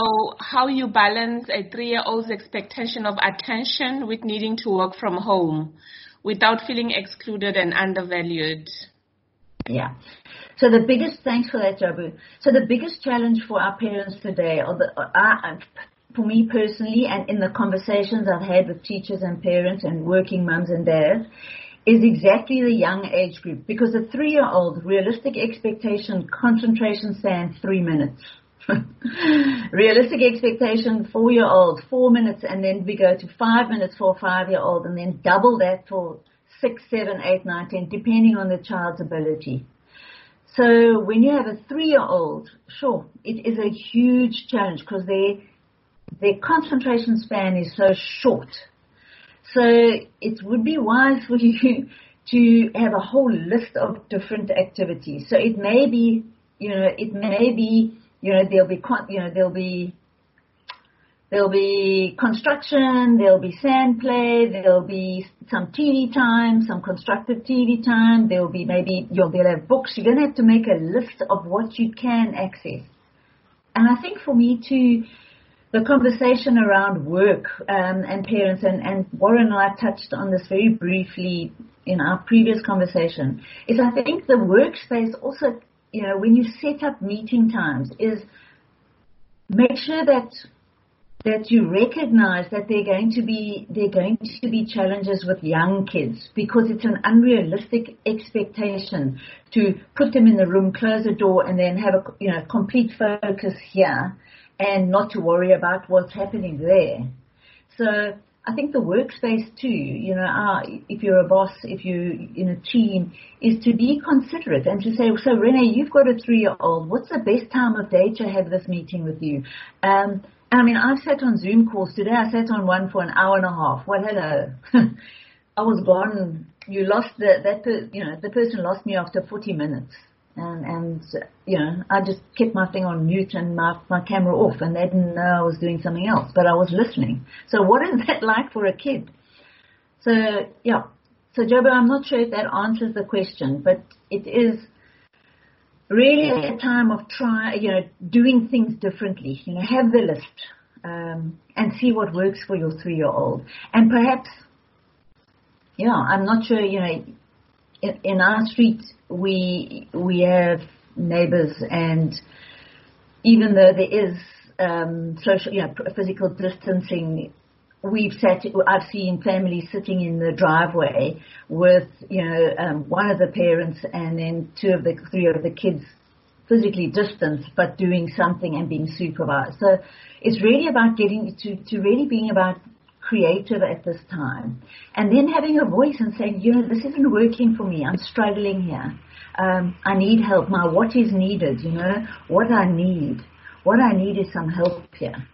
how you balance a 3-year-old's expectation of attention with needing to work from home without feeling excluded and undervalued. Yeah. So thanks for that, Jabu. So the biggest challenge for our parents today, for me personally, and in the conversations I've had with teachers and parents and working mums and dads, is exactly the young age group. Because a 3-year-old, realistic expectation, concentration span, 3 minutes. Realistic expectation, 4-year-old, 4 minutes, and then we go to 5 minutes for a 5-year-old, and then double that for 6, 7, 8, 9, 10, depending on the child's ability. So when you have a 3-year-old, sure, it is a huge challenge because their concentration span is so short. So it would be wise for you to have a whole list of different activities. So it may be, there'll be construction, there'll be sand play, there'll be some TV time, some constructive TV time, there'll be they'll have books. You're going to have to make a list of what you can access. And I think for me too, the conversation around work and parents, and Warren and I touched on this very briefly in our previous conversation, is I think the workspace also, when you set up meeting times, is make sure that you recognize that there are going to be challenges with young kids, because it's an unrealistic expectation to put them in the room, close the door, and then have a complete focus here and not to worry about what's happening there. So I think the workspace too, if you're a boss, if you're in a team, is to be considerate and to say, so Renee, you've got a 3-year-old. What's the best time of day to have this meeting with you? I've sat on Zoom calls today. I sat on one for an hour and a half. Well, hello. I was gone. You lost the person lost me after 40 minutes. And I just kept my thing on mute and my camera off, and they didn't know I was doing something else, but I was listening. So what is that like for a kid? So, yeah. So, Jobo, I'm not sure if that answers the question, but it is really a time of doing things differently. Have the list and see what works for your 3-year-old. And perhaps, I'm not sure, in our street, we have neighbors, and even though there is social, physical distancing, I've seen families sitting in the driveway with, one of the parents and then 3 of the kids physically distanced, but doing something and being supervised. So it's really about getting to really being about creative at this time, and then having a voice and saying, this isn't working for me. I'm struggling here. I need help. What is needed? What I need is some help here.